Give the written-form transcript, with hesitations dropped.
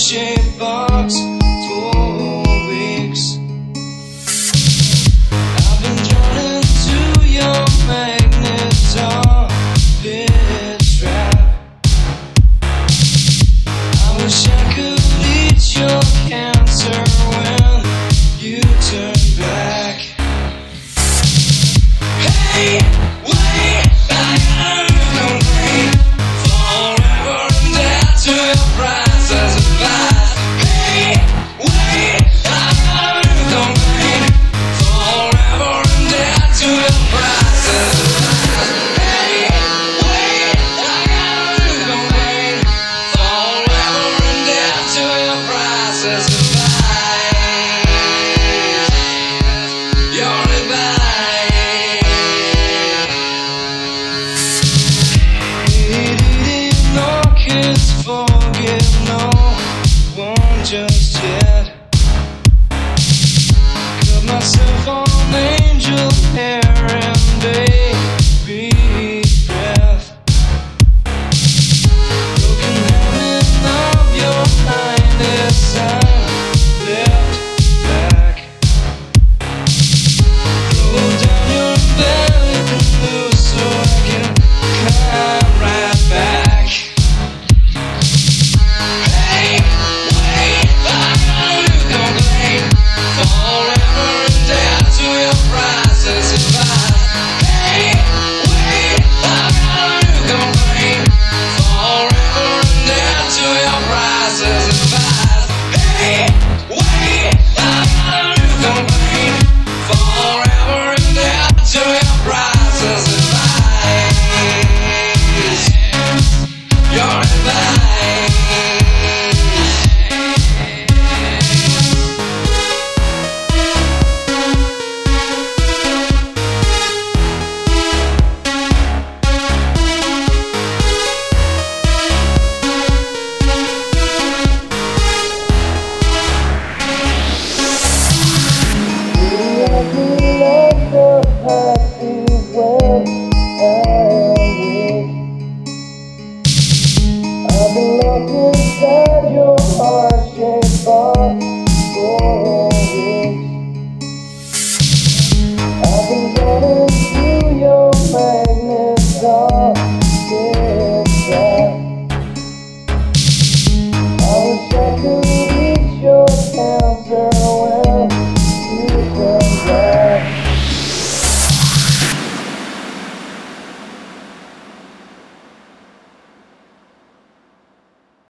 shape box for weeks. I've been drawn into your magnet orbit trap. I wish I could eat your cancer when you turn black. Hey, wait, I gotta wait forever and dead to your prices of life. Hey, wait, I gotta wait forever and dead to your prices of life. Hey, wait, I gotta wait forever and dead to your prices of life. Your advice. Kids forget no one just yet.